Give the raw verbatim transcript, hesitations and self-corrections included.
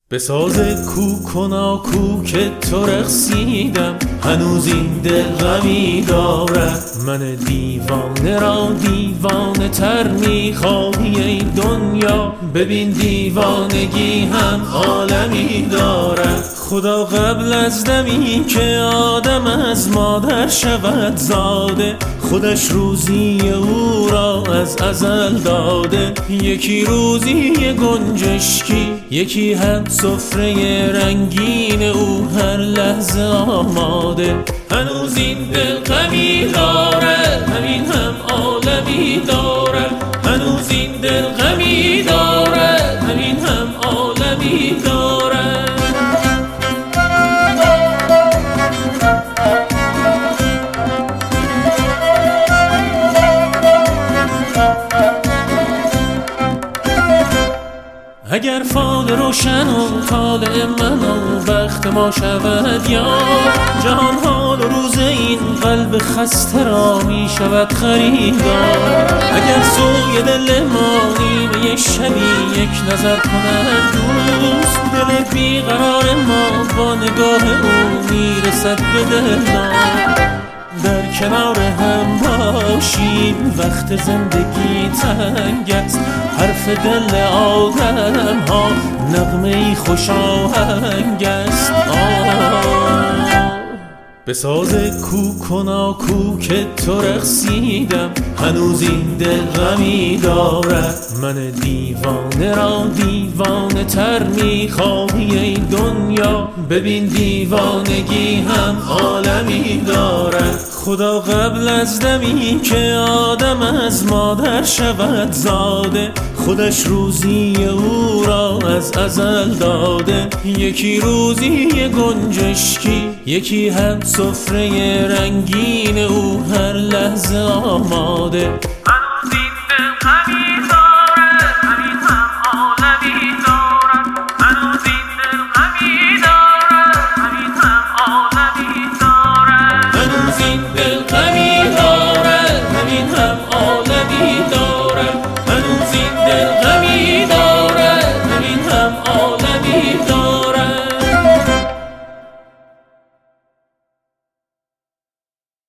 به ساز کوکنا کوک تو رقصیدم، هنوز این دل غمی دارد. من دیوانه را دیوانه تر میخواهی ای دنیا، ببین دیوانگی هم عالمی دارد. خدا قبل از دمی که آدم از مادر شود زاده، خودش روزی او را از ازل داده. یکی روزی گنجشکی، یکی هم سفره رنگین او هر لحظه آماده. هنوز این دل غمی دارد، همین هم عالمی دارد. هنوز این دل غمی دارد، همین هم عالمی دارد. اگر فال روشن و طالع من و بخت ما شود یا جهان حال و روز این قلب خسته را می شود خریدار. اگر سوی دل ما نیمه شبی یک نظر کند دوست، دل بیقرار ما با نگاه او می رسد به دلدار. در کنار هم باشیم وقت زندگی تنگ است، حرف دل آدم ها نغمه خوش آهنگ است. به ساز کوکنا کوک تو رقصیدم، هنوز این دل غمی دارد. من دیوانه را دیوانه تر میخواهی ای دنیا، ببین دیوانگی هم عالمی دارد. خدا قبل از دمی که آدم از مادر شود زاده، خودش روزی او را از ازل داده. یکی روزی گنجشکی، یکی هم سفره رنگین او هر لحظه آماده. هنوز این دل غمی دارد، همین هم عالمی دارد. هنوز این دل غمی دارد، همین هم عالمی دارد. هنوز این دل غمی دارد، همین هم عالمی دارد. هنوز این دل غمی دارد.